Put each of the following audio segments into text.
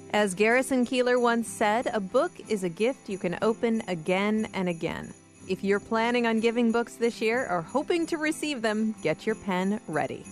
As Garrison Keillor once said, a book is a gift you can open again and again. If you're planning on giving books this year or hoping to receive them, get your pen ready.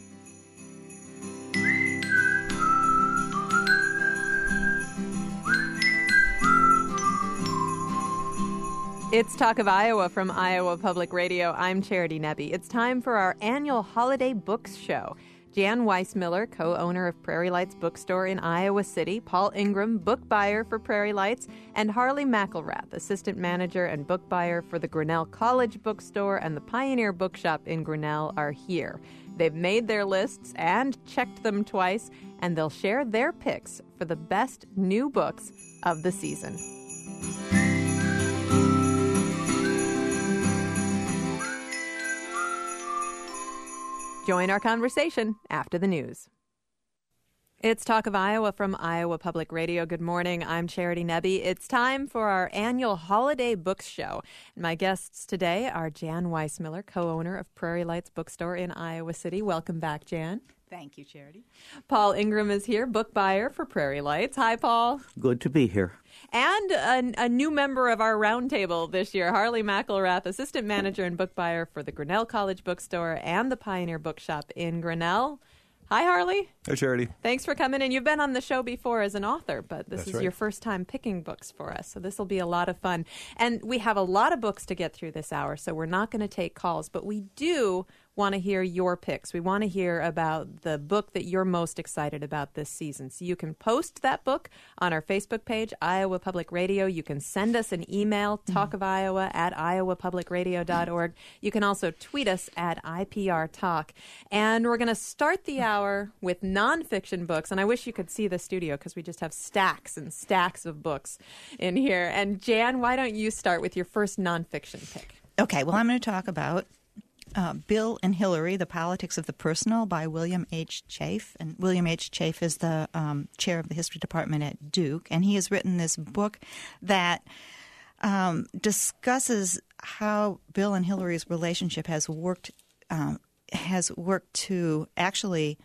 It's Talk of Iowa from Iowa Public Radio. I'm Charity Nebbe. It's time for our annual Holiday Books Show. Jan Weissmiller, co-owner of Prairie Lights Bookstore in Iowa City, Paul Ingram, book buyer for Prairie Lights, and Harley McElrath, assistant manager and book buyer for the Grinnell College Bookstore and the Pioneer Bookshop in Grinnell, are here. They've made their lists and checked them twice, and they'll share their picks for the best new books of the season. Join our conversation after the news. It's Talk of Iowa from Iowa Public Radio. Good morning. I'm Charity Nebbe. It's time for our annual Holiday Books Show. My guests today are Jan Weissmiller, co-owner of Prairie Lights Bookstore in Iowa City. Welcome back, Jan. Thank you, Charity. Paul Ingram is here, book buyer for Prairie Lights. Hi, Paul. Good to be here. And a new member of our roundtable this year, Harley McElrath, assistant manager and book buyer for the Grinnell College Bookstore and the Pioneer Bookshop in Grinnell. Hi, Harley. Hi, Charity. Thanks for coming in. You've been on the show before as an author, but this That's is right. your first time picking books for us, so this will be a lot of fun. And we have a lot of books to get through this hour, so we're not going to take calls, but we do want to hear your picks. We want to hear about the book that you're most excited about this season. So you can post that book on our Facebook page, Iowa Public Radio. You can send us an email, talkofiowa@iowapublicradio.org. You can also tweet us at IPR Talk. And we're going to start the hour with nonfiction books. And I wish you could see the studio because we just have stacks and stacks of books in here. And Jan, why don't you start with your first nonfiction pick? Okay, well, I'm going to talk about Bill and Hillary, The Politics of the Personal by William H. Chafe. And William H. Chafe is the chair of the history department at Duke. And he has written this book that discusses how Bill and Hillary's relationship has worked to actually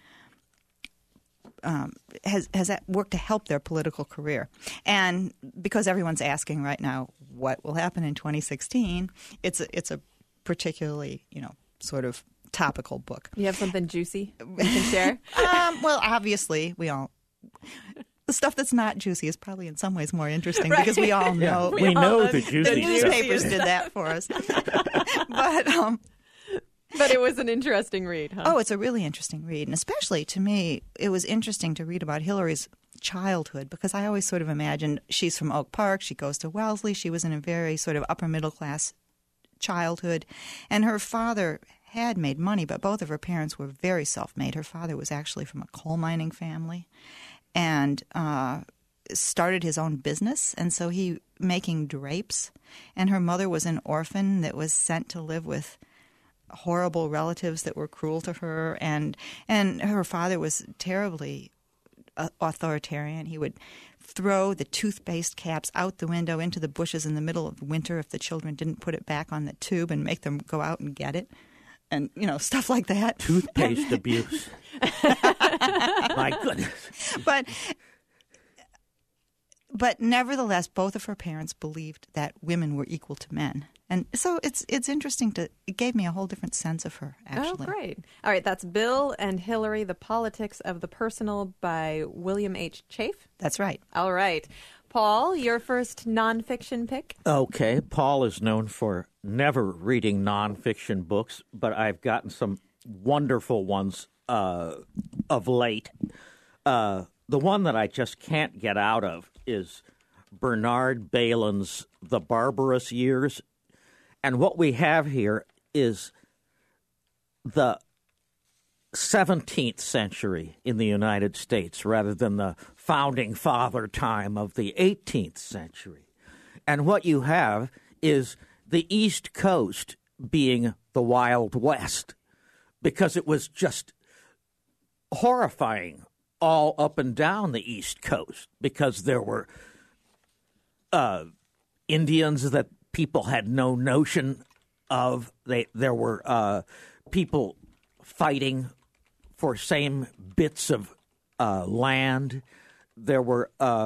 has worked to help their political career. And because everyone's asking right now what will happen in 2016, it's a particularly, sort of topical book. You have something juicy you can share? Well, obviously, the stuff that's not juicy is probably in some ways more interesting because we all know. We know the juicy The stuff. newspapers did that for us. But it was an interesting read, huh? Oh, it's a really interesting read. And especially to me, it was interesting to read about Hillary's childhood because I always sort of imagined she's from Oak Park. She goes to Wellesley. She was in a very sort of upper middle class childhood. And her father had made money, but both of her parents were very self-made. Her father was actually from a coal mining family and started his own business. And so he making drapes. And her mother was an orphan that was sent to live with horrible relatives that were cruel to her. And her father was terribly authoritarian. He would throw the toothpaste caps out the window into the bushes in the middle of winter if the children didn't put it back on the tube and make them go out and get it. And, stuff like that. Toothpaste abuse. My goodness. But nevertheless, both of her parents believed that women were equal to men. And so it's interesting it gave me a whole different sense of her, actually. Oh, great. All right, that's Bill and Hillary, The Politics of the Personal by William H. Chafe. That's right. All right. Paul, your first nonfiction pick? Okay, Paul is known for never reading nonfiction books, but I've gotten some wonderful ones of late. The one that I just can't get out of is Bernard Bailyn's The Barbarous Years. And what we have here is the 17th century in the United States rather than the founding father time of the 18th century. And what you have is the East Coast being the Wild West because it was just horrifying all up and down the East Coast because there were Indians that people had no notion of. There were people fighting for same bits of land. there were.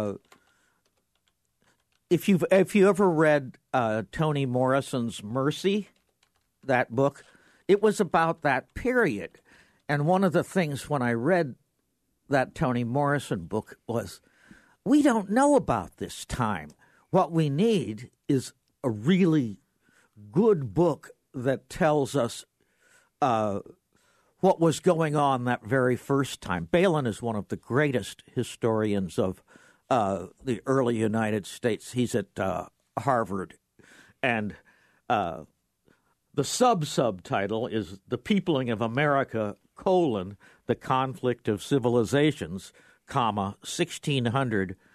If you ever read Toni Morrison's Mercy, that book, it was about that period. And one of the things when I read that Toni Morrison book was, we don't know about this time. What we need is a really good book that tells us what was going on that very first time. Balin is one of the greatest historians of the early United States. He's at Harvard. And the subtitle is The Peopling of America, the Conflict of Civilizations, 1600,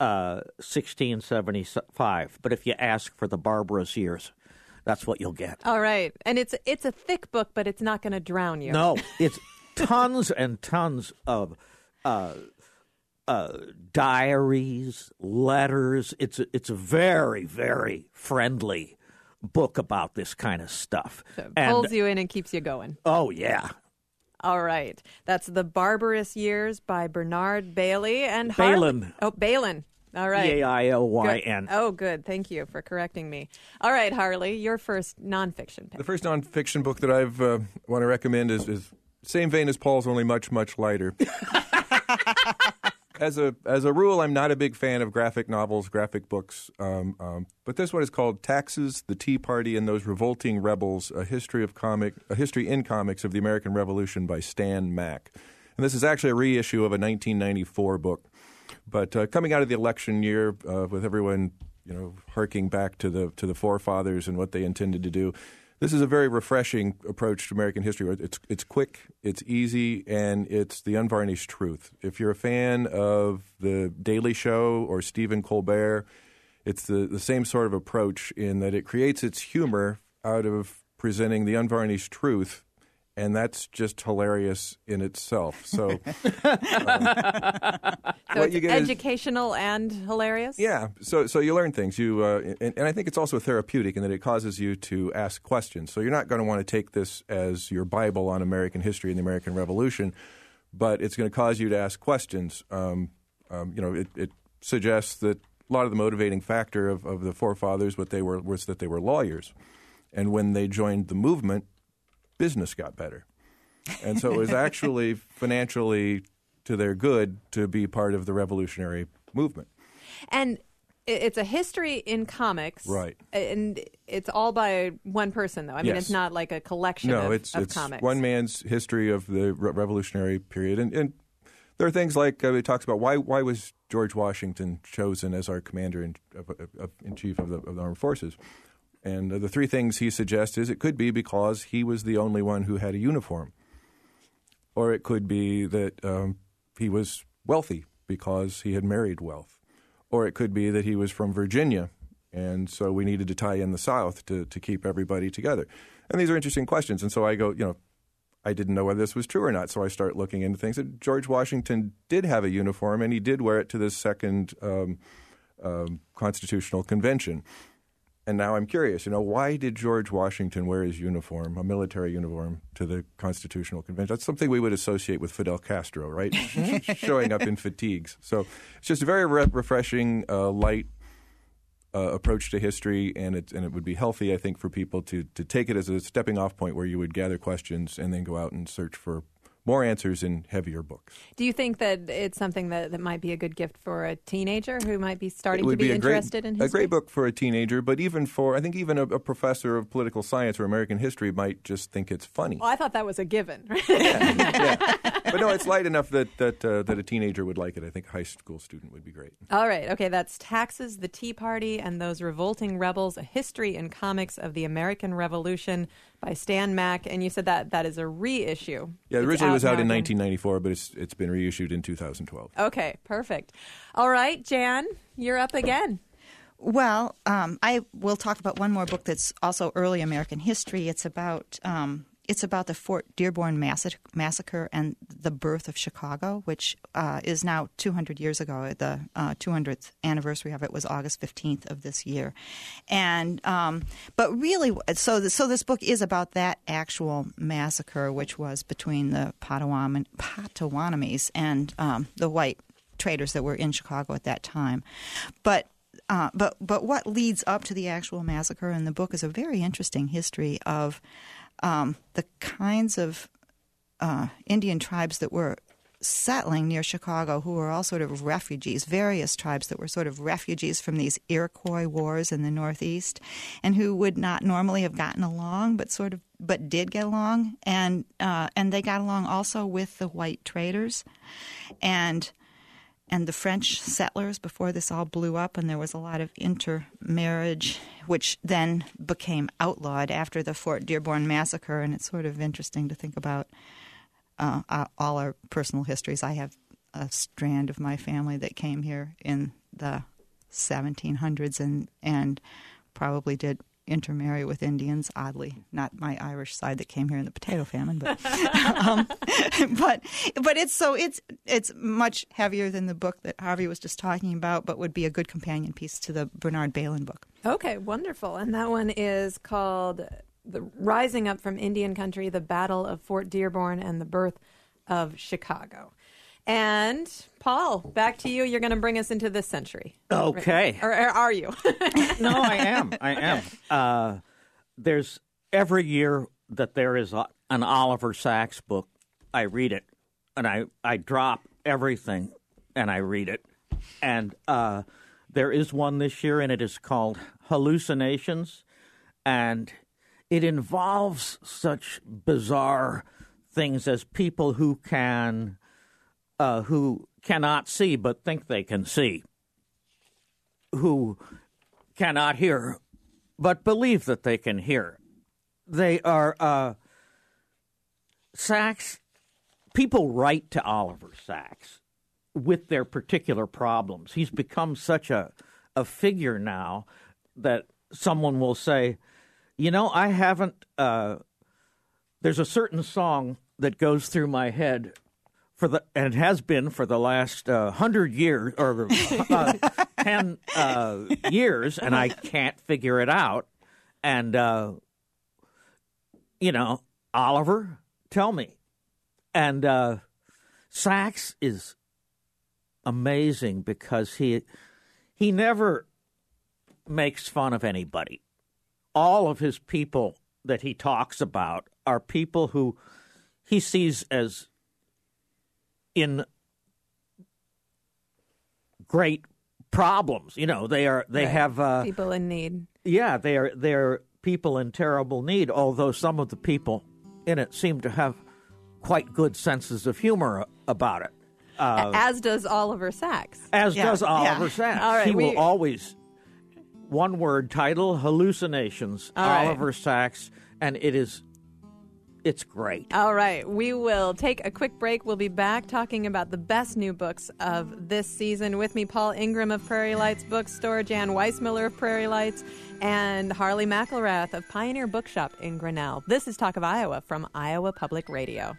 1675. But if you ask for the barbarous years, that's what you'll get. All right. And it's a thick book, but it's not going to drown you. No, it's tons and tons of diaries, letters. It's a very, very friendly book about this kind of stuff. So it pulls you in and keeps you going. Oh, yeah. All right. That's The Barbarous Years by Bernard Bailey and Balin. Balin. All right. Bailyn. Good. Oh, good. Thank you for correcting me. All right, Harley, your first nonfiction pick. The first nonfiction book that I've want to recommend is same vein as Paul's, only much, much lighter. As a rule, I'm not a big fan of graphic novels, graphic books, but this one is called Taxes, the Tea Party, and Those Revolting Rebels: A History in Comics of the American Revolution by Stan Mack. And this is actually a reissue of a 1994 book. But coming out of the election year, with everyone harking back to the forefathers and what they intended to do, this is a very refreshing approach to American history. It's quick, it's easy, and it's the unvarnished truth. If you're a fan of The Daily Show or Stephen Colbert, it's the same sort of approach in that it creates its humor out of presenting the unvarnished truth, and that's just hilarious in itself. So, so it's educational and hilarious? Yeah. So you learn things. And I think it's also therapeutic in that it causes you to ask questions. So you're not going to want to take this as your Bible on American history and the American Revolution, but it's going to cause you to ask questions. It suggests that a lot of the motivating factor of the forefathers was that they were lawyers. And when they joined the movement, business got better. And so it was actually financially to their good to be part of the revolutionary movement. And it's a history in comics. Right. And it's all by one person, though. I mean, Yes. It's not like a collection No, of it's comics. one man's history of the revolutionary period. And there are things like it talks about why was George Washington chosen as our commander-in-chief of the armed forces. And the three things he suggests is it could be because he was the only one who had a uniform. Or it could be that he was wealthy because he had married wealth. Or it could be that he was from Virginia, and so we needed to tie in the South to keep everybody together. And these are interesting questions. And so I go, I didn't know whether this was true or not, so I start looking into things. And George Washington did have a uniform, and he did wear it to the second Constitutional Convention. And now I'm curious, why did George Washington wear his uniform, a military uniform, to the Constitutional Convention? That's something we would associate with Fidel Castro, right? Showing up in fatigues. So it's just a very refreshing, light approach to history, and it would be healthy, I think, for people to take it as a stepping off point where you would gather questions and then go out and search for more answers in heavier books. Do you think that it's something that might be a good gift for a teenager who might be starting to be interested in history? A great book for a teenager, but even a professor of political science or American history might just think it's funny. Well, I thought that was a given. Yeah. But no, it's light enough that a teenager would like it. I think a high school student would be great. All right. Okay, that's Taxes, the Tea Party, and Those Revolting Rebels, A History in Comics of the American Revolution by Stan Mack. And you said that is a reissue. Yeah, originally it was out in 1994, but it's been reissued in 2012. Okay, perfect. All right, Jan, you're up again. Well, I will talk about one more book that's also early American history. It's about the Fort Dearborn Massacre and the birth of Chicago, which is now 200 years ago. The 200th anniversary of it was August 15th of this year. And but really, so this book is about that actual massacre, which was between the Potawatomis and the white traders that were in Chicago at that time. But what leads up to the actual massacre in the book is a very interesting history of the kinds of Indian tribes that were settling near Chicago, who were all sort of refugees, various tribes that were sort of refugees from these Iroquois wars in the Northeast, and who would not normally have gotten along, but did get along, and they got along also with the white traders, and the French settlers before this all blew up, and there was a lot of intermarriage, which then became outlawed after the Fort Dearborn massacre, and it's sort of interesting to think about all our personal histories. I have a strand of my family that came here in the 1700s and probably did intermarry with Indians, oddly. Not my Irish side that came here in the potato famine, but but it's much heavier than the book that Harvey was just talking about, but would be a good companion piece to the Bernard Bailyn book. Okay, wonderful. And that one is called The Rising Up from Indian Country, The Battle of Fort Dearborn, and the Birth of Chicago. And Paul, back to you. You're going to bring us into this century. Okay. Or are you? No, I am. There's every year that there is an Oliver Sacks book, I read it, and I drop everything and I read it. And there is one this year, and it is called Hallucinations, and it involves such bizarre things as people who cannot see but think they can see, who cannot hear but believe that they can hear. They are Sacks. People write to Oliver Sacks with their particular problems. He's become such a figure now that someone will say, you know, I haven't there's a certain song that goes through my head and has been for the last 100 years or 10 years, and I can't figure it out. And, Oliver, tell me. And Sacks is amazing because he never makes fun of anybody. All of his people that he talks about are people who he sees as in great problems. You know, they have people in need. Yeah, they're people in terrible need, although some of the people in it seem to have quite good senses of humor about it. As does Oliver Sacks. Does Oliver Sacks. All right, he will always, one word title, Hallucinations, Oliver Sacks, and it's great. All right. We will take a quick break. We'll be back talking about the best new books of this season. With me, Paul Ingram of Prairie Lights Bookstore, Jan Weissmiller of Prairie Lights, and Harley McElrath of Pioneer Bookshop in Grinnell. This is Talk of Iowa from Iowa Public Radio.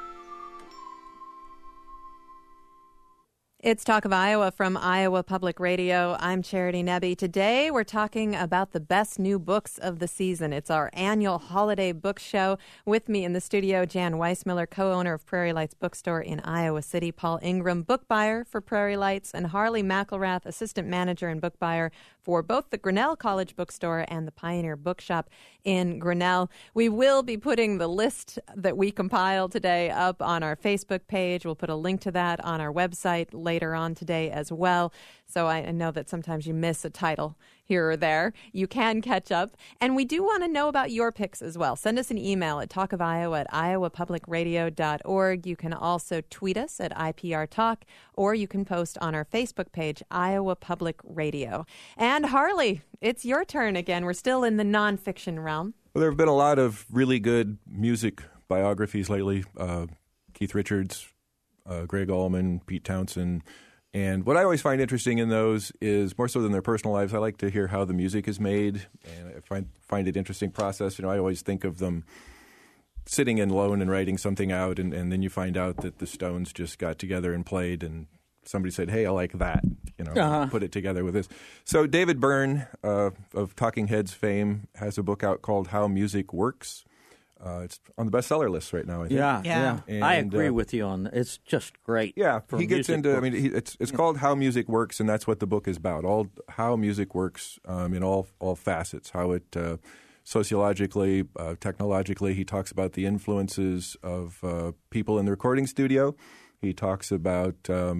It's Talk of Iowa from Iowa Public Radio. I'm Charity Nebbe. Today we're talking about the best new books of the season. It's our annual holiday book show. With me in the studio, Jan Weissmiller, co-owner of Prairie Lights Bookstore in Iowa City, Paul Ingram, book buyer for Prairie Lights, and Harley McElrath, assistant manager and book buyer for both the Grinnell College Bookstore and the Pioneer Bookshop in Grinnell. We will be putting the list that we compiled today up on our Facebook page. We'll put a link to that on our website later on today as well. So I know that sometimes you miss a title here or there. You can catch up. And we do want to know about your picks as well. Send us an email at talkofiowa@iowapublicradio.org. You can also tweet us at IPR Talk, or you can post on our Facebook page, Iowa Public Radio. And Harley, it's your turn again. We're still in the nonfiction realm. Well, there have been a lot of really good music biographies lately. Keith Richards, Greg Allman, Pete Townsend. And what I always find interesting in those is, more so than their personal lives, I like to hear how the music is made, and I find it interesting process. You know, I always think of them sitting alone and writing something out, and then you find out that the Stones just got together and played, and somebody said, hey, I like that, put it together with this. So David Byrne of Talking Heads fame has a book out called How Music Works. It's on the bestseller list right now, I think. Yeah. And, I agree with you on that. It's just great. Yeah, for he gets music into. I books. mean, it's called How Music Works, and that's what the book is about. How music works in all facets. How it sociologically, technologically. He talks about the influences of people in the recording studio. He talks about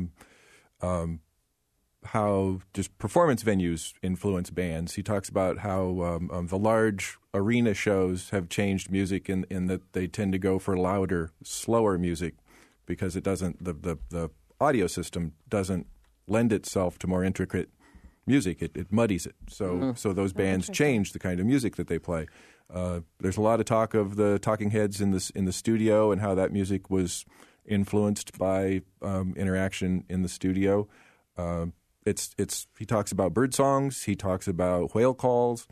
how just performance venues influence bands. He talks about how the large arena shows have changed music in that they tend to go for louder, slower music because it doesn't the audio system doesn't lend itself to more intricate music. It muddies it. So those bands change the kind of music that they play. There's a lot of talk of the Talking Heads in the studio and how that music was influenced by interaction in the studio. He talks about bird songs. He talks about whale calls.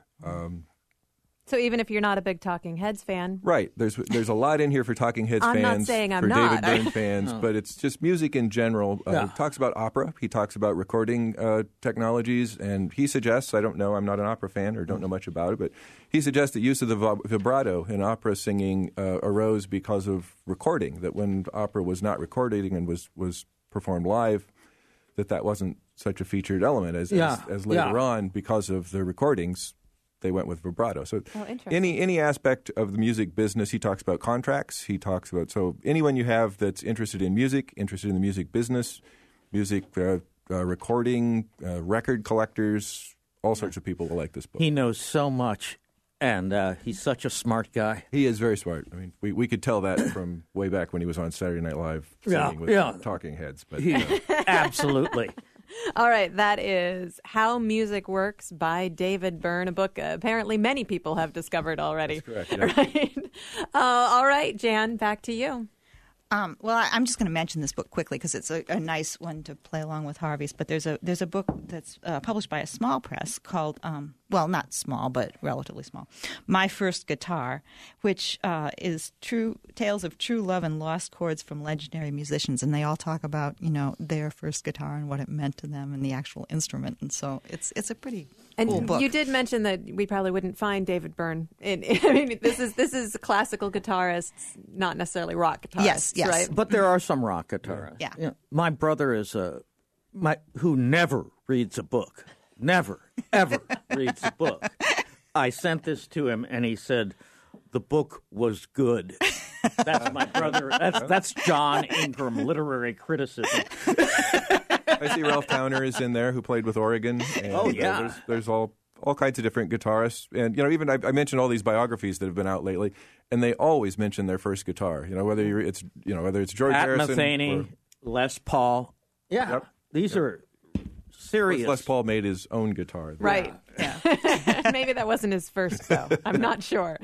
So even if you're not a big Talking Heads fan, Right. There's a lot in here for Talking Heads I'm fans, not saying I'm for not. David Byrne fans, but it's just music in general. He talks about opera. He talks about recording technologies, and he suggests, I don't know, I'm not an opera fan or don't know much about it, but he suggests that use of the vibrato in opera singing arose because of recording, that when opera was not recording and was performed live, that wasn't such a featured element as later on because of the recordings. They went with vibrato. So any aspect of the music business, he talks about contracts. He talks about so anyone you have that's interested in music, interested in the music business, music recording, record collectors, all sorts of people will like this book. He knows so much, and he's such a smart guy. He is very smart. I mean, we could tell that from way back when he was on Saturday Night Live singing with Talking Heads. But Absolutely. All right, that is How Music Works by David Byrne, a book apparently many people have discovered already. That's correct. Yeah. Right? All right, Jan, back to you. Well, I'm just going to mention this book quickly because it's a nice one to play along with Harvey's. But there's a book that's published by a small press called, well, not small, but relatively small, My First Guitar, which is tales of true love and lost chords from legendary musicians. And they all talk about, their first guitar and what it meant to them and the actual instrument. And so it's a pretty cool book. You did mention that we probably wouldn't find David Byrne. This is classical guitarists, not necessarily rock guitarists. Yes. Right? But there are some rock guitarists. Yeah. My brother is who never reads a book. Never, ever reads a book. I sent this to him, and he said, the book was good. That's my brother. That's John Ingram, literary criticism. I see Ralph Towner is in there, who played with Oregon. And, there's all kinds of different guitarists, and even I mentioned all these biographies that have been out lately, and they always mention their first guitar. Whether it's George Pat Harrison, Metheny, Les Paul. Yeah, Yep. These are serious. Les Paul made his own guitar, Right. Yeah. Maybe that wasn't his first, though. I'm not sure.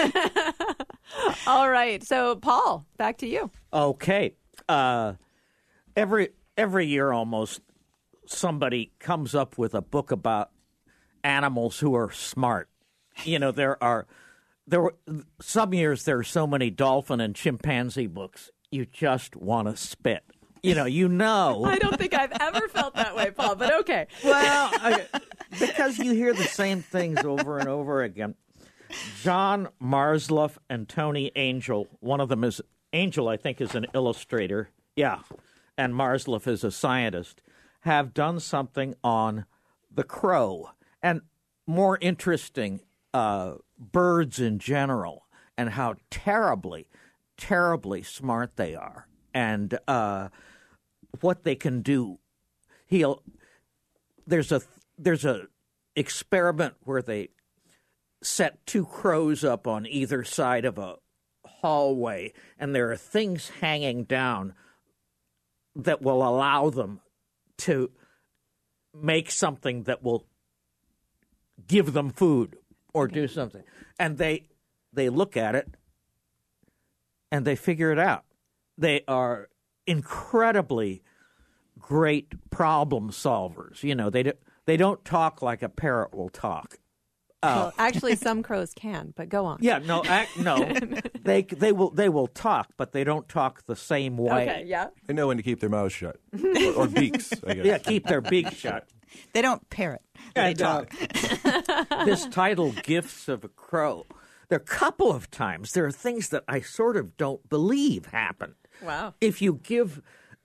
All right. So, Paul, back to you. Okay. Every year almost somebody comes up with a book about animals who are smart. There were some years there are so many dolphin and chimpanzee books you just want to spit. I don't think I've ever felt that way, Paul, but okay. Well, because you hear the same things over and over again. John Marsluff and Tony Angel, one of them is Angel, I think, is an illustrator. Yeah. And Marsluff is a scientist, have done something on the crow and more interesting birds in general and how terribly, terribly smart they are and what they can do. There's a experiment where they set two crows up on either side of a hallway, and there are things hanging down that will allow them to make something that will give them food or do something. And they look at it and they figure it out. They are incredibly great problem solvers. They don't talk like a parrot will talk. Well, actually, some crows can, but go on. Yeah, no. They will talk, but they don't talk the same way. Okay, yeah. They know when to keep their mouths shut or beaks, I guess. Yeah, keep their beaks shut. They don't parrot. They talk. This title, Gifts of a Crow, There are a couple of times there are things that I sort of don't believe happened. Wow. If you give,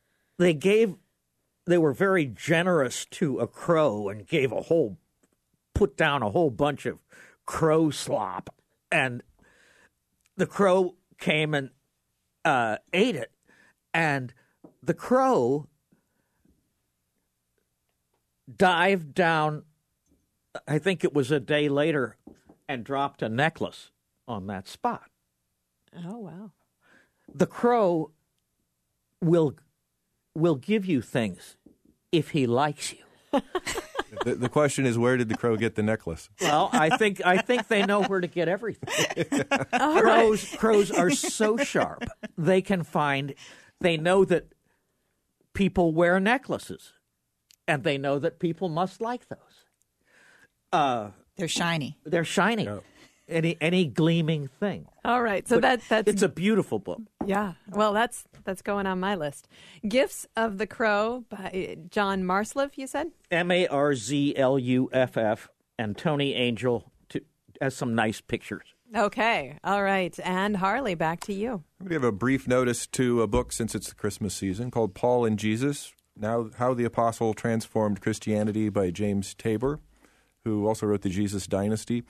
they were very generous to a crow and put down a whole bunch of crow slop, and the crow came and ate it, and the crow dived down, I think it was a day later, and dropped a necklace on that spot. Oh, wow. The crow will give you things if he likes you. The question is, where did the crow get the necklace? Well, I think they know where to get everything. Crows are so sharp. They know that people wear necklaces, and they know that people must like those. They're shiny. They're shiny. Yeah. Any gleaming thing. All right. So that's It's a beautiful book. yeah. Well, that's going on my list. Gifts of the Crow by John Marzluff, you said? Marzluff, and Tony Angel has some nice pictures. Okay. All right. And Harley, back to you. I'm going to give a brief notice to a book since it's the Christmas season called Paul and Jesus, Now How the Apostle Transformed Christianity by James Tabor, who also wrote The Jesus Dynasty.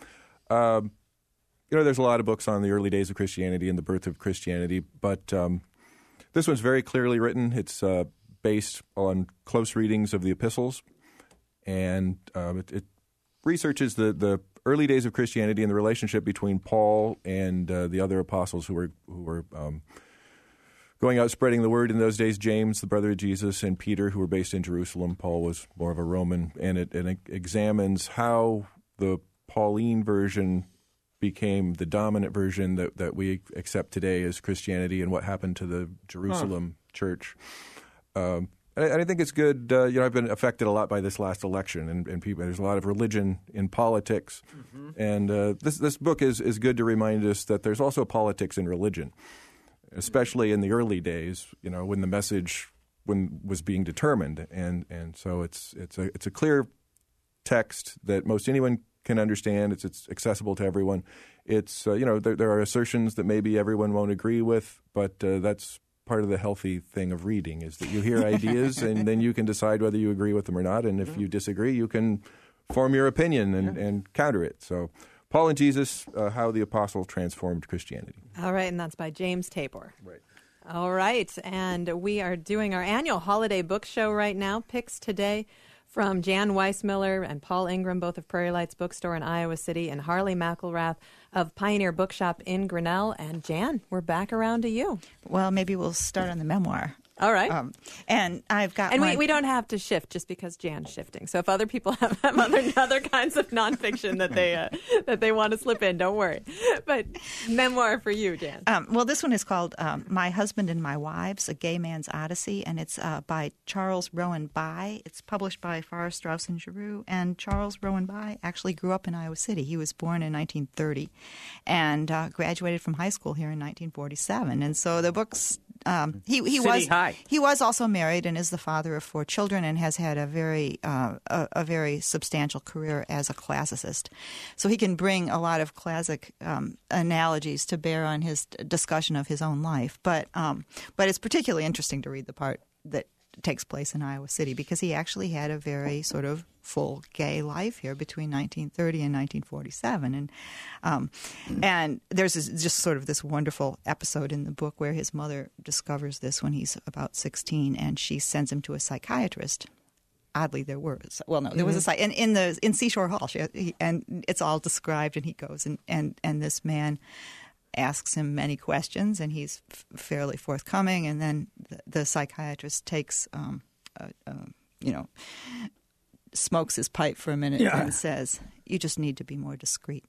There's a lot of books on the early days of Christianity and the birth of Christianity, but this one's very clearly written. It's based on close readings of the epistles, and it researches the early days of Christianity and the relationship between Paul and the other apostles who were going out spreading the word in those days. James, the brother of Jesus, and Peter, who were based in Jerusalem. Paul was more of a Roman, and it examines how the Pauline version became the dominant version that we accept today as Christianity, and what happened to the Jerusalem church. And I think it's good. I've been affected a lot by this last election, and people. There's a lot of religion in politics, and this book is good to remind us that there's also politics in religion, especially in the early days. When the message was being determined, and so it's a clear text that most anyone can understand. It's accessible to everyone. It's there are assertions that maybe everyone won't agree with, but that's part of the healthy thing of reading, is that you hear ideas and then you can decide whether you agree with them or not. And if you disagree, you can form your opinion and counter it. So Paul and Jesus, How the Apostle Transformed Christianity. All right. And that's by James Tabor. Right. All right. And we are doing our annual holiday book show right now. Picks today from Jan Weissmiller and Paul Ingram, both of Prairie Lights Bookstore in Iowa City, and Harley McElrath of Pioneer Bookshop in Grinnell. And Jan, we're back around to you. Well, maybe we'll start on the memoir. All right. And I've got And we don't have to shift just because Jan's shifting. So if other people have other kinds of nonfiction that they want to slip in, don't worry. But memoir for you, Jan. Well, this one is called My Husband and My Wives, A Gay Man's Odyssey, and it's by Charles Rowan By. It's published by Farrar, Straus and Giroux, and Charles Rowan By actually grew up in Iowa City. He was born in 1930 and graduated from high school here in 1947. And so the book's he was also married and is the father of 4 children and has had a very substantial career as a classicist. So he can bring a lot of classic analogies to bear on his discussion of his own life. But it's particularly interesting to read the part that takes place in Iowa City, because he actually had a very sort of full gay life here between 1930 and 1947, and there's just sort of this wonderful episode in the book where his mother discovers this when he's about 16, and she sends him to a psychiatrist. Oddly, there was in Seashore Hall, and it's all described, and he goes and this man asks him many questions, and he's fairly forthcoming. And then the psychiatrist takes, smokes his pipe for a minute and says, "You just need to be more discreet."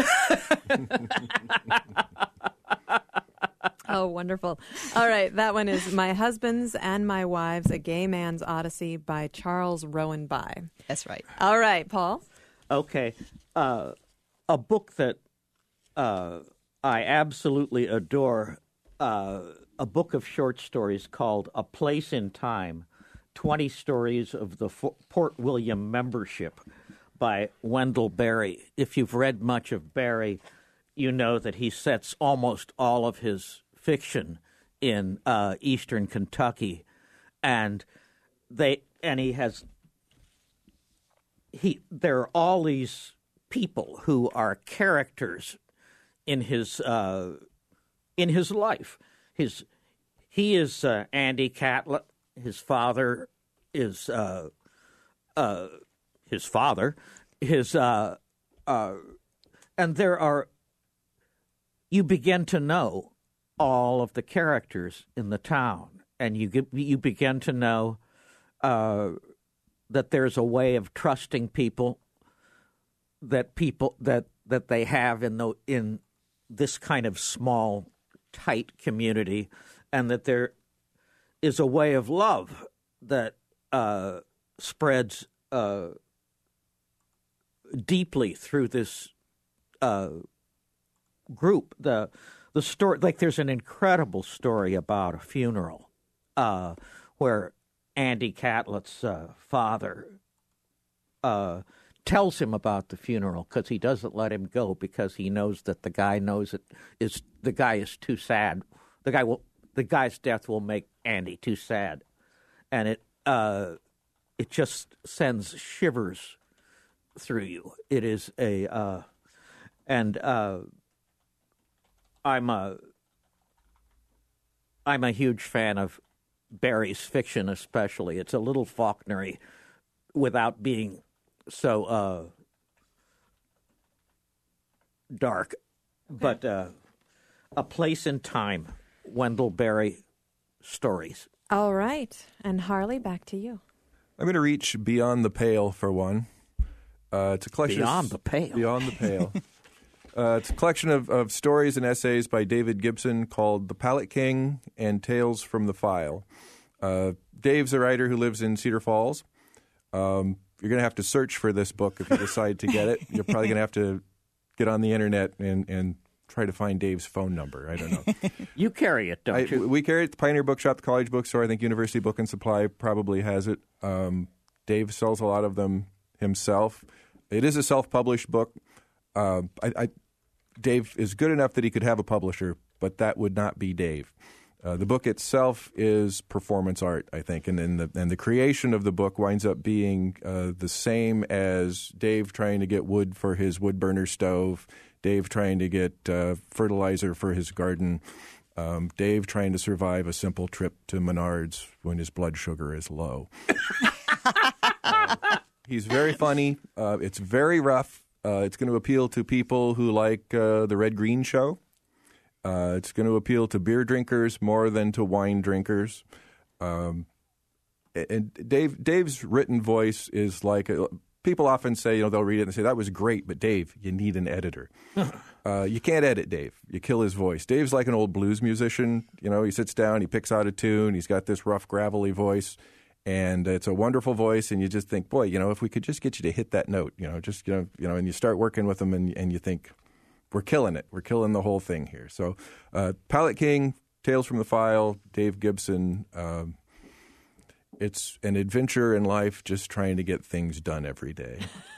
Oh, wonderful. All right. That one is My Husband's and My Wives, A Gay Man's Odyssey by Charles Rowan By. That's right. All right, Paul. Okay. A book that I absolutely adore, a book of short stories called A Place in Time, 20 Stories of the Port William Membership by Wendell Berry. If you've read much of Berry, you know that he sets almost all of his fiction in eastern Kentucky, and there are all these people who are characters in his life. He is Andy Catlett. His father is his father. And there are. You begin to know all of the characters in the town, and you begin to know that there's a way of trusting people that they have in this kind of small, tight community, and that there is a way of love that spreads deeply through this group. The story, like there's an incredible story about a funeral where Andy Catlett's father tells him about the funeral because he doesn't let him go because he knows that the guy is too sad. The guy's death will make Andy too sad, and it just sends shivers through you. It is I'm a huge fan of Barrie's fiction, especially. It's a little Faulknery without being so dark. Okay. But A Place in Time, Wendell Berry stories. All right. And Harley, back to you. I'm going to reach Beyond the Pale for one. It's a collection Beyond the Pale. Beyond the Pale. It's a collection of stories and essays by David Gibson called The Pallet King and Tales from the File. Dave's a writer who lives in Cedar Falls. You're going to have to search for this book if you decide to get it. You're probably going to have to get on the internet and try to find Dave's phone number. I don't know. You carry it, don't you? We carry it at the Pioneer Bookshop, the College Bookstore. I think University Book and Supply probably has it. Dave sells a lot of them himself. It is a self-published book. Dave is good enough that he could have a publisher, but that would not be Dave. The book itself is performance art, I think, and the creation of the book winds up being the same as Dave trying to get wood for his wood burner stove, Dave trying to get fertilizer for his garden, Dave trying to survive a simple trip to Menards when his blood sugar is low. He's very funny. It's very rough. It's going to appeal to people who like the Red Green Show. It's going to appeal to beer drinkers more than to wine drinkers. And Dave's written voice is like people often say, they'll read it and say, that was great, but Dave, you need an editor. You can't edit Dave. You kill his voice. Dave's like an old blues musician. He sits down, he picks out a tune, he's got this rough, gravelly voice, and it's a wonderful voice, and you just think, boy, if we could just get you to hit that note, and you start working with him and you think, we're killing it. We're killing the whole thing here. So Pallet King, Tales from the File, Dave Gibson, it's an adventure in life just trying to get things done every day.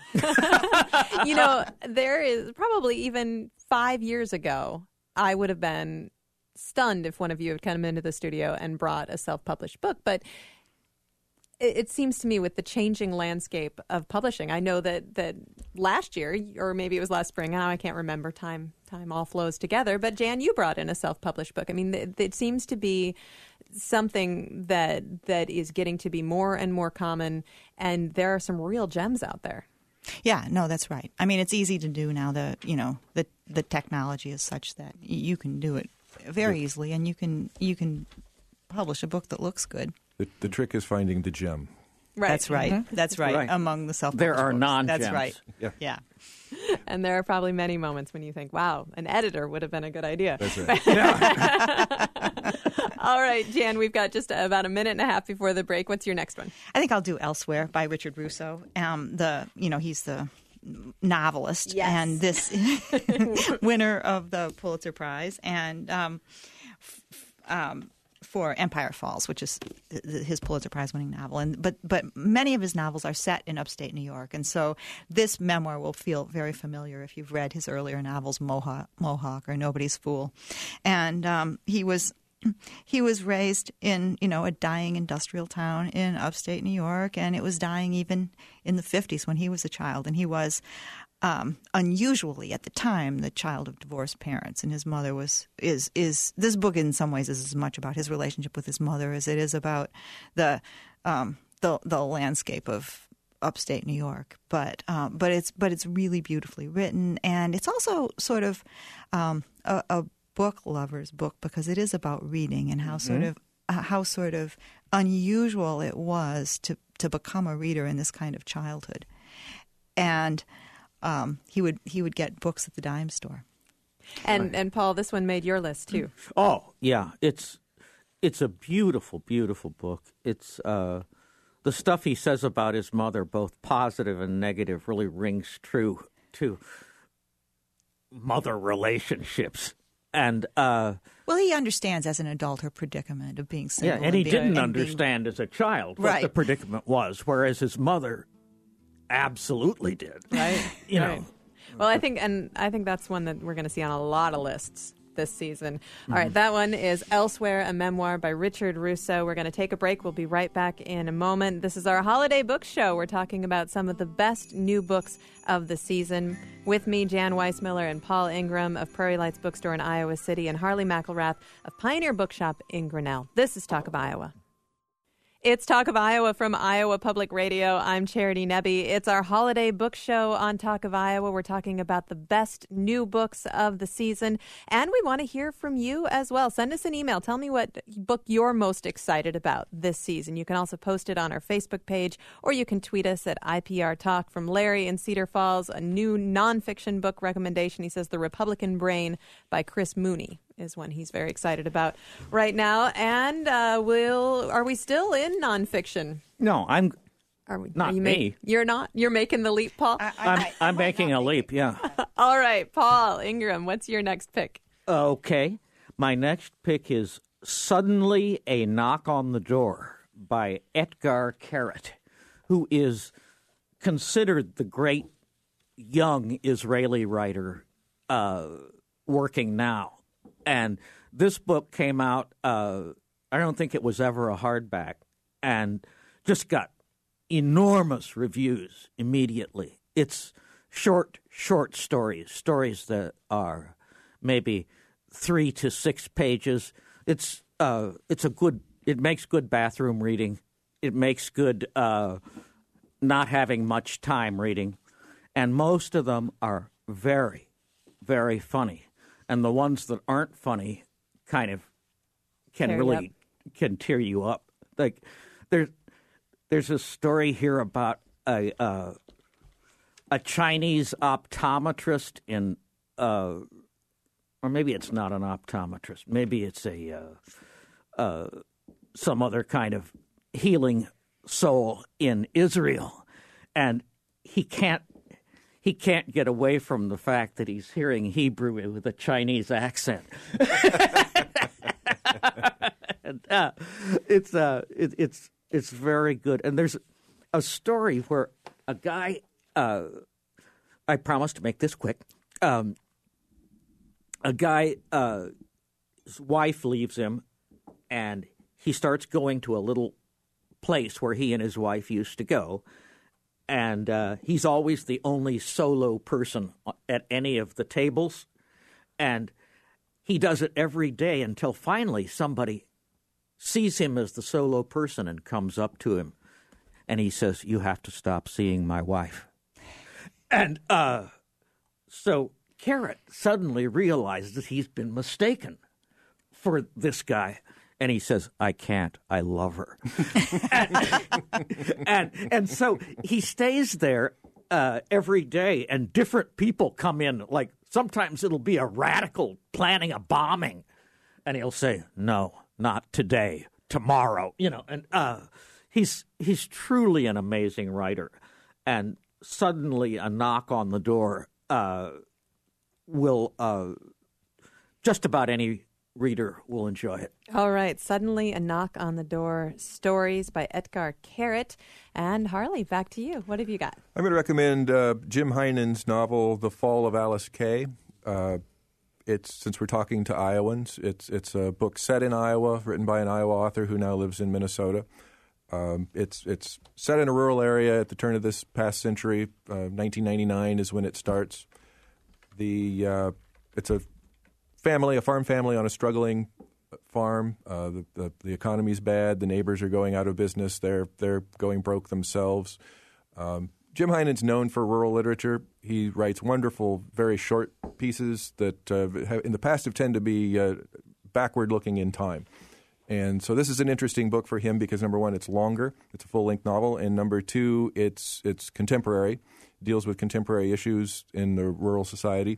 There is probably even 5 years ago, I would have been stunned if one of you had come into the studio and brought a self-published book. But it seems to me with the changing landscape of publishing, I know that last year, or maybe it was last spring, I can't remember, time all flows together, but Jan, you brought in a self-published book. I mean, it seems to be something that is getting to be more and more common, and there are some real gems out there. Yeah, no, that's right. I mean, it's easy to do now. The technology is such that you can do it very easily, and you can publish a book that looks good. The trick is finding the gem. Right. That's right. Mm-hmm. That's right. Among the self-published there are books. non-gems. That's right. Yeah. And there are probably many moments when you think, wow, an editor would have been a good idea. That's right. All right, Jan, we've got just about a minute and a half before the break. What's your next one? I think I'll do Elsewhere by Richard Russo. He's the novelist, yes, and this winner of the Pulitzer Prize. And for Empire Falls, which is his Pulitzer Prize-winning novel. But many of his novels are set in upstate New York, and so this memoir will feel very familiar if you've read his earlier novels, Mohawk or Nobody's Fool. And he was raised in, a dying industrial town in upstate New York, and it was dying even in the 50s when he was a child. And he was unusually at the time the child of divorced parents, and his mother is this book in some ways is as much about his relationship with his mother as it is about the landscape of upstate New York. But it's really beautifully written, and it's also sort of a book lover's book because it is about reading and how sort of unusual it was to become a reader in this kind of childhood. And he would get books at the dime store. And Paul, this one made your list too. Oh yeah, it's a beautiful, beautiful book. It's the stuff he says about his mother, both positive and negative, really rings true to mother relationships. And well, he understands as an adult her predicament of being single. Yeah, and he didn't understand as a child what the predicament was, whereas his mother absolutely did. Right. You know. Well, I think that's one that we're going to see on a lot of lists this season. All right, that one is Elsewhere, a memoir by Richard Russo. We're going to take a break. We'll be right back in a moment. This is our holiday book show. We're talking about some of the best new books of the season. With me, Jan Weissmiller and Paul Ingram of Prairie Lights Bookstore in Iowa City, and Harley McElrath of Pioneer Bookshop in Grinnell. This is Talk of Iowa. It's Talk of Iowa from Iowa Public Radio. I'm Charity Nebbe. It's our holiday book show on Talk of Iowa. We're talking about the best new books of the season, and we want to hear from you as well. Send us an email. Tell me what book you're most excited about this season. You can also post it on our Facebook page, or you can tweet us at IPR Talk. From Larry in Cedar Falls, a new nonfiction book recommendation. He says The Republican Brain by Chris Mooney is one he's very excited about right now. And are we still in nonfiction? No, Are we? Not me. You're not? You're making the leap, Paul? I'm making a leap, yeah. All right, Paul Ingram, what's your next pick? Okay. My next pick is Suddenly a Knock on the Door by Etgar Keret, who is considered the great young Israeli writer working now. And this book came out, I don't think it was ever a hardback, and just got enormous reviews immediately. It's short stories that are maybe 3 to 6 pages. It makes good bathroom reading. It makes good not having much time reading. And most of them are very, very funny. And the ones that aren't funny kind of can tear you up. Like there's a story here about a Chinese optometrist in or maybe it's not an optometrist. Maybe it's some other kind of healing soul in Israel, and he can't get away from the fact that he's hearing Hebrew with a Chinese accent. And, it's very good. And there's a story where a guy, I promise to make this quick. A guy, his wife leaves him, and he starts going to a little place where he and his wife used to go. And he's always the only solo person at any of the tables. And he does it every day until finally somebody sees him as the solo person and comes up to him. And he says, "You have to stop seeing my wife." And so Keret suddenly realizes he's been mistaken for this guy. And he says, "I can't. I love her." and so he stays there every day, and different people come in. Like sometimes it'll be a radical planning a bombing, and he'll say, "No, not today, tomorrow." And he's truly an amazing writer. And Suddenly a Knock on the Door will just about any reader will enjoy it. All right. Suddenly a Knock on the Door, stories by Etgar Keret. And Harley, back to you. What have you got? I'm going to recommend Jim Heinen's novel, The Fall of Alice Kay. Since we're talking to Iowans, it's a book set in Iowa, written by an Iowa author who now lives in Minnesota. It's set in a rural area at the turn of this past century. 1999 is when it starts. It's a farm family on a struggling farm. The economy's bad. The neighbors are going out of business. They're going broke themselves. Jim Heinen's known for rural literature. He writes wonderful, very short pieces that in the past have tended to be backward-looking in time. And so this is an interesting book for him because, number one, it's longer. It's a full-length novel. And number two, it's contemporary, deals with contemporary issues in the rural society.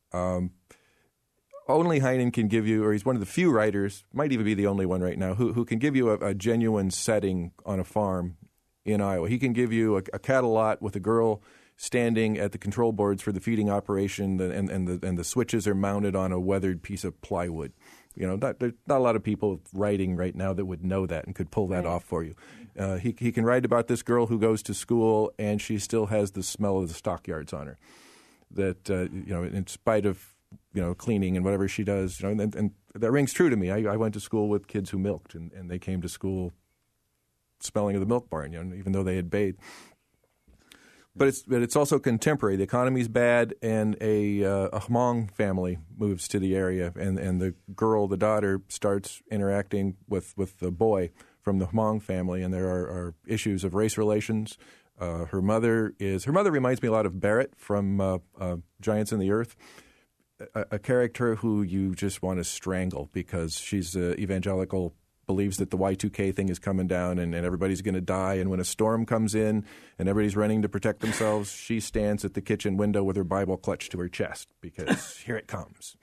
Only Heinen can give you, or he's one of the few writers, might even be the only one right now, who can give you a genuine setting on a farm in Iowa. He can give you a cattle lot with a girl standing at the control boards for the feeding operation, and the switches are mounted on a weathered piece of plywood. There's not a lot of people writing right now that would know that and could pull that off for you. He can write about this girl who goes to school and she still has the smell of the stockyards on her. That in spite of cleaning and whatever she does, and that rings true to me. I went to school with kids who milked, and they came to school smelling of the milk barn, even though they had bathed. But it's also contemporary. The economy's bad, and a Hmong family moves to the area, and the daughter, starts interacting with the boy from the Hmong family, and there are issues of race relations. Her mother reminds me a lot of Barrett from Giants in the Earth, a character who you just want to strangle because she's evangelical, believes that the Y2K thing is coming down and everybody's going to die. And when a storm comes in and everybody's running to protect themselves, she stands at the kitchen window with her Bible clutched to her chest because here it comes.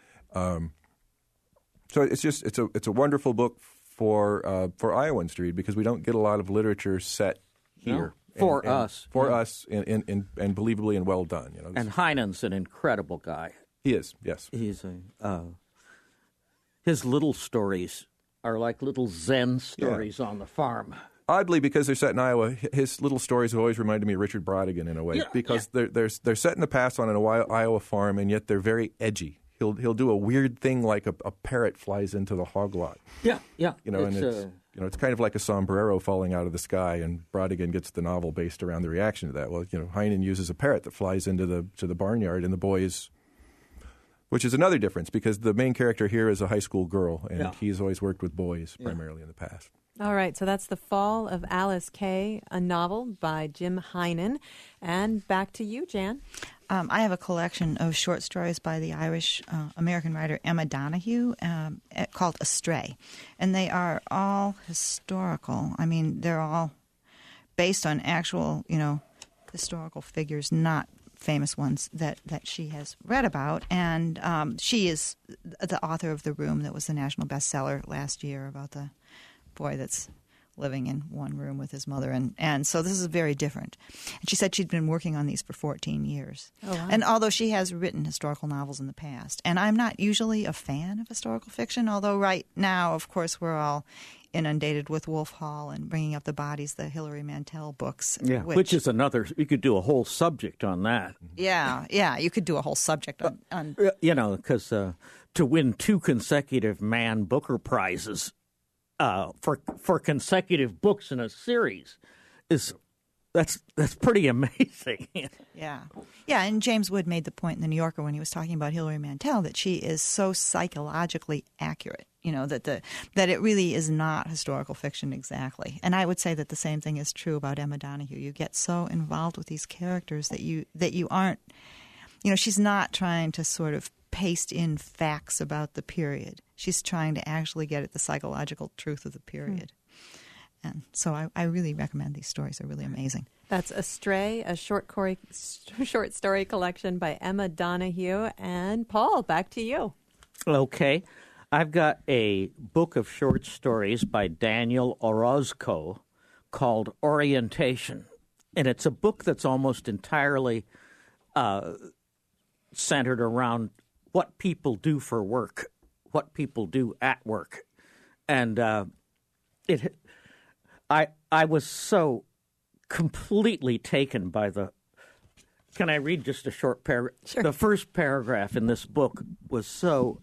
So it's a wonderful book for Iowans to read because we don't get a lot of literature set here. No, us. For us, and believably and well done. And Heinen's an incredible guy. He is, yes. He's his little stories are like little Zen stories on the farm. Oddly, because they're set in Iowa, his little stories have always reminded me of Richard Brodigan in a way because they're set in the past on an Iowa farm, and yet they're very edgy. He'll do a weird thing like a parrot flies into the hog lot. Yeah. It's kind of like a sombrero falling out of the sky, and Brodigan gets the novel based around the reaction to that. Well, Heinen uses a parrot that flies into the barnyard, and the boys, which is another difference because the main character here is a high school girl, and he's always worked with boys primarily in the past. All right, so that's The Fall of Alice Kay, a novel by Jim Heinen. And back to you, Jan. I have a collection of short stories by the Irish-American writer Emma Donoghue called Astray. And they are all historical. I mean, they're all based on actual, historical figures, not famous ones that she has read about. And she is the author of The Room that was the national bestseller last year about the boy that's living in one room with his mother. And so this is very different. And she said she'd been working on these for 14 years. Oh, wow. And although she has written historical novels in the past, and I'm not usually a fan of historical fiction, although right now, of course, we're all inundated with Wolf Hall and Bringing Up the Bodies, the Hilary Mantel books. Yeah, which is another, you could do a whole subject on that. Yeah, you could do a whole subject on because to win 2 consecutive Man Booker Prizes for consecutive books in a series that's pretty amazing. Yeah, and James Wood made the point in the New Yorker when he was talking about Hilary Mantel that she is so psychologically accurate, that it really is not historical fiction exactly. And I would say that the same thing is true about Emma Donoghue. You get so involved with these characters that you aren't, she's not trying to sort of paste in facts about the period. She's trying to actually get at the psychological truth of the period. And so I really recommend these stories. They're really amazing. That's Astray, a short story collection by Emma Donoghue. And Paul, back to you. Okay. I've got a book of short stories by Daniel Orozco called Orientation. And it's a book that's almost entirely centered around what people do for work what people do at work. And I was so completely taken by the. Can I read just a short paragraph? Sure. The first paragraph in this book was so.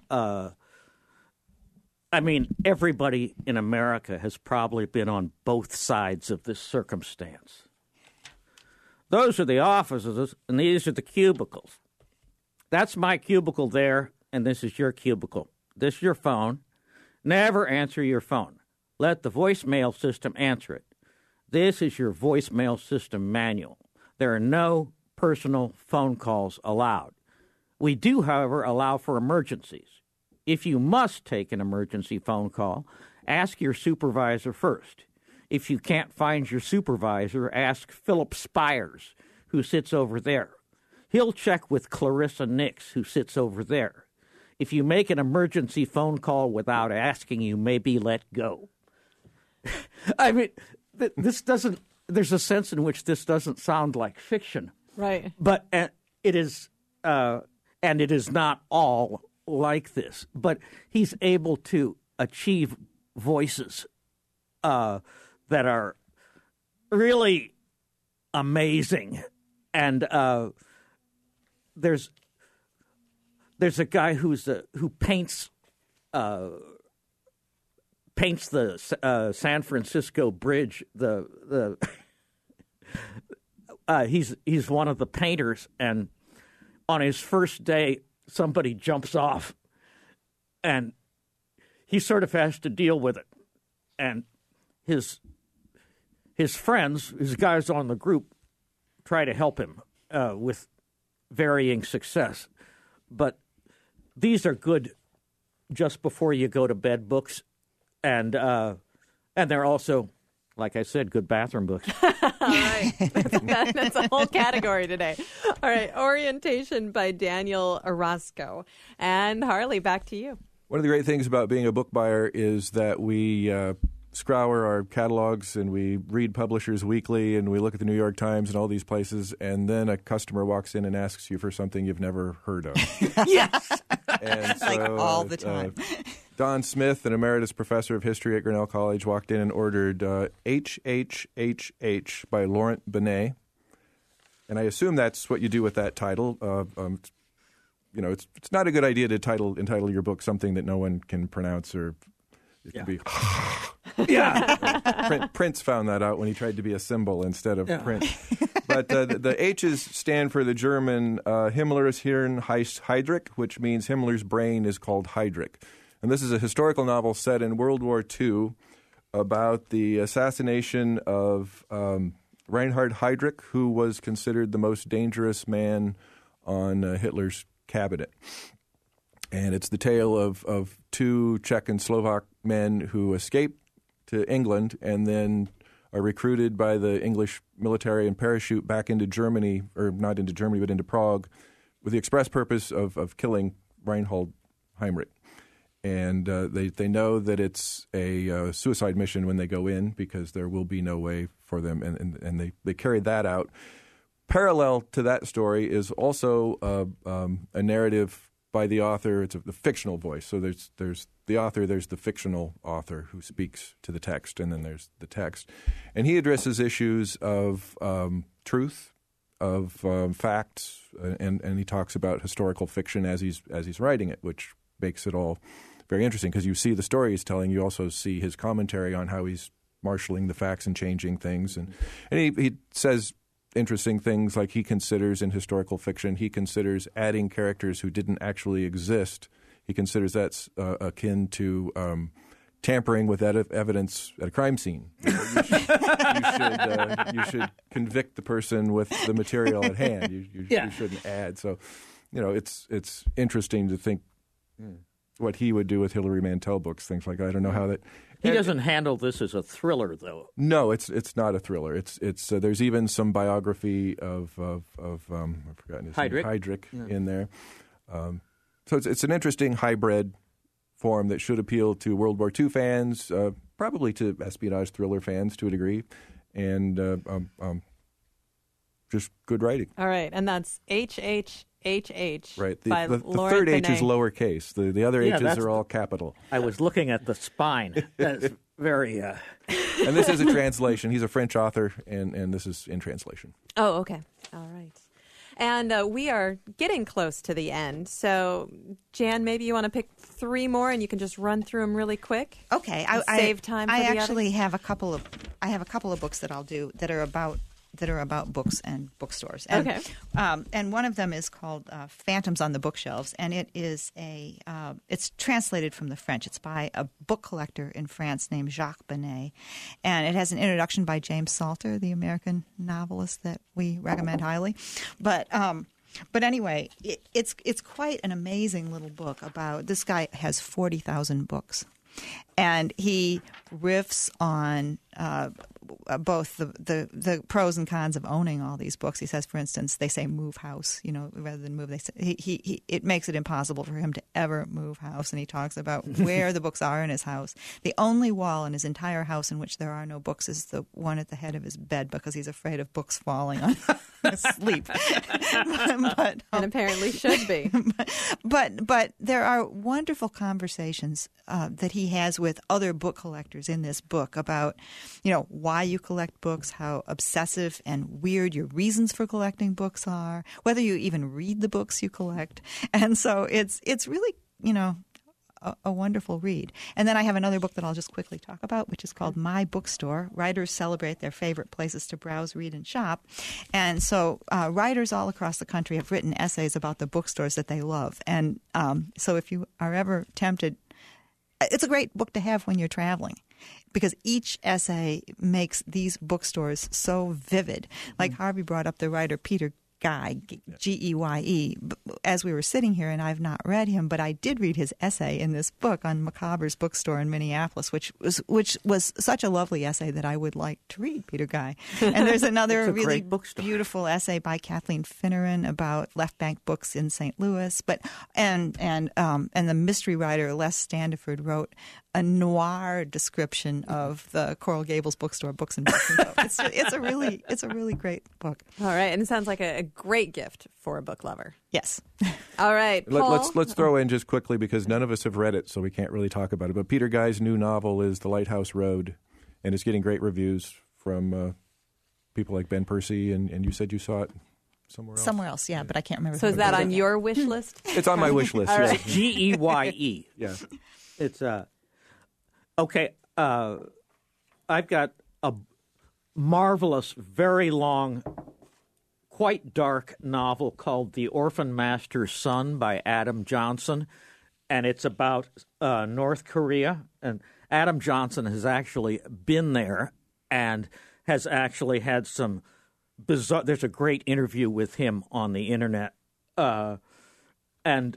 Everybody in America has probably been on both sides of this circumstance. Those are the offices, and these are the cubicles. That's my cubicle there, and this is your cubicle. This is your phone. Never answer your phone. Let the voicemail system answer it. This is your voicemail system manual. There are no personal phone calls allowed. We do, however, allow for emergencies. If you must take an emergency phone call, ask your supervisor first. If you can't find your supervisor, ask Philip Spires, who sits over there. He'll check with Clarissa Nix, who sits over there. If you make an emergency phone call without asking, you may be let go. I mean, this doesn't. There's a sense in which this doesn't sound like fiction, Right. but it is, and it is not all like this. But he's able to achieve voices that are really amazing, and there's a guy who paints the San Francisco Bridge. He's one of the painters, and on his first day, somebody jumps off, and he sort of has to deal with it, and his friends, his guys on the group, try to help him with varying success, but these are good just before you go to bed books, and they're also, like I said, good bathroom books. All right. That's a whole category today. All right. Orientation by Daniel Orozco. And Harley, back to you. One of the great things about being a book buyer is that we scour our catalogs and we read Publishers Weekly and we look at the New York Times and all these places, and then a customer walks in and asks you for something you've never heard of. Yes. And so, Like all the time. Don Smith, an emeritus professor of history at Grinnell College, walked in and ordered HHHH by Laurent Binet. And I assume that's what you do with that title. It's not a good idea to entitle your book something that no one can pronounce, or it could be. Yeah. Prince found that out when he tried to be a symbol instead of print. But the H's stand for the German Himmler's Hirn heißt Heydrich, which means Himmler's brain is called Heydrich. And this is a historical novel set in World War II about the assassination of Reinhard Heydrich, who was considered the most dangerous man on Hitler's cabinet. And it's the tale of two Czech and Slovak men who escaped to England and then are recruited by the English military and parachute back into Germany, or not into Germany, but into Prague, with the express purpose of killing Reinhold Heydrich. And they know that it's a suicide mission when they go in, because there will be no way for them, and they carried that out. Parallel to that story is also a narrative by the author. It's a fictional voice. So there's the author, there's the fictional author who speaks to the text, and then there's the text. And he addresses issues of truth, of facts, and he talks about historical fiction as he's writing it, which makes it all very interesting, because you see the story he's telling, you also see his commentary on how he's marshaling the facts and changing things. And he says interesting things like he considers in historical fiction, he considers adding characters who didn't actually exist. He considers that's akin to tampering with evidence at a crime scene. You should convict the person with the material at hand. You shouldn't add. So, it's interesting to think what he would do with Hilary Mantel books, things like that. I don't know how that. He doesn't handle this as a thriller, though. No, it's not a thriller. It's there's even some biography of I've forgotten his name, Heydrich in there. So it's an interesting hybrid form that should appeal to World War II fans, probably to espionage thriller fans to a degree, and just good writing. All right, and that's HHHH HH. Right. By The Lauren third H is Benet. lowercase. The other H's that's- are all capital. I was looking at the spine. That's very. And this is a translation. He's a French author, and this is in translation. Oh, okay. All right. And we are getting close to the end. So, Jan, maybe you want to pick 3 more, and you can just run through them really quick. Okay, And save time for I the actually others? have a couple of. I have a couple of books that I'll do that are about books and bookstores. And, Okay. And one of them is called Phantoms on the Bookshelves, and it is it's translated from the French. It's by a book collector in France named Jacques Benet, and it has an introduction by James Salter, the American novelist that we recommend highly. But anyway, it's quite an amazing little book about this guy has 40,000 books. And he riffs on both the pros and cons of owning all these books. He says, for instance, they say move house, rather than move. They say it makes it impossible for him to ever move house. And he talks about where the books are in his house. The only wall in his entire house in which there are no books is the one at the head of his bed because he's afraid of books falling on his sleep. but And apparently should be. But there are wonderful conversations that he has with other book collectors in this book about, why you collect books, how obsessive and weird your reasons for collecting books are, whether you even read the books you collect. And so it's really, a wonderful read. And then I have another book that I'll just quickly talk about, which is called My Bookstore. Writers celebrate their favorite places to browse, read, and shop. And so writers all across the country have written essays about the bookstores that they love. And so if you are ever tempted, it's a great book to have when you're traveling because each essay makes these bookstores so vivid. Like Harvey brought up the writer Peter Guy, G-E-Y-E, as we were sitting here, and I've not read him, but I did read his essay in this book on Macabre's bookstore in Minneapolis, which was such a lovely essay that I would like to read, Peter Guy. And there's another It's a really great bookstore. beautiful essay by Kathleen Finneran about Left Bank Books in St. Louis, and the mystery writer Les Standiford wrote a noir description of the Coral Gables bookstore, Books and Books. It's a really great book. All right. And it sounds like a great gift for a book lover. Yes. All right. Paul? Let's throw in just quickly because none of us have read it, so we can't really talk about it. But Peter Guy's new novel is The Lighthouse Road, and it's getting great reviews from people like Ben Percy, and you said you saw it somewhere else. Somewhere else, yeah, but I can't remember. So is that on your wish list? It's on my wish list. All yes. right. G-E-Y-E. Yeah. It's okay. I've got a marvelous, very long, quite dark novel called The Orphan Master's Son by Adam Johnson, and it's about North Korea. And Adam Johnson has actually been there and has actually had some bizarre. There's a great interview with him on the internet, and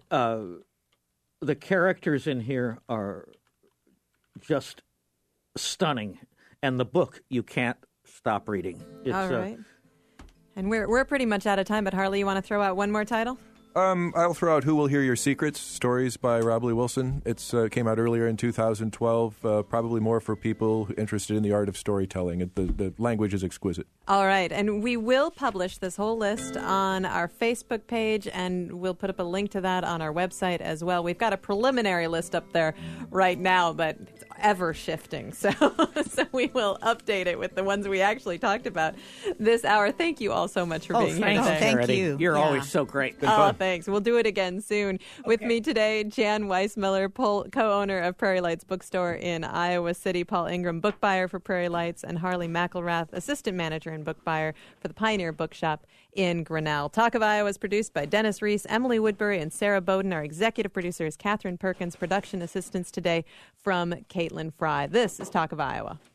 the characters in here are just stunning, and the book you can't stop reading. It's, All right. And we're pretty much out of time, but Harley, you want to throw out one more title? I'll throw out Who Will Hear Your Secrets, stories by Rob Lee Wilson. It came out earlier in 2012, probably more for people interested in the art of storytelling. The language is exquisite. All right. And we will publish this whole list on our Facebook page, and we'll put up a link to that on our website as well. We've got a preliminary list up there right now, but it's ever shifting. So we will update it with the ones we actually talked about this hour. Thank you all so much for being here thanks, today. Thank Charity. you. You're Yeah. always so great. Oh, thanks. We'll do it again soon. With me today, Jan Weissmiller, co-owner of Prairie Lights Bookstore in Iowa City, Paul Ingram, book buyer for Prairie Lights, and Harley McElrath, assistant manager and book buyer for the Pioneer Bookshop in Grinnell. Talk of Iowa is produced by Dennis Reese, Emily Woodbury, and Sarah Bowden. Our executive producer is Catherine Perkins. Production assistance today from Caitlin Fry. This is Talk of Iowa.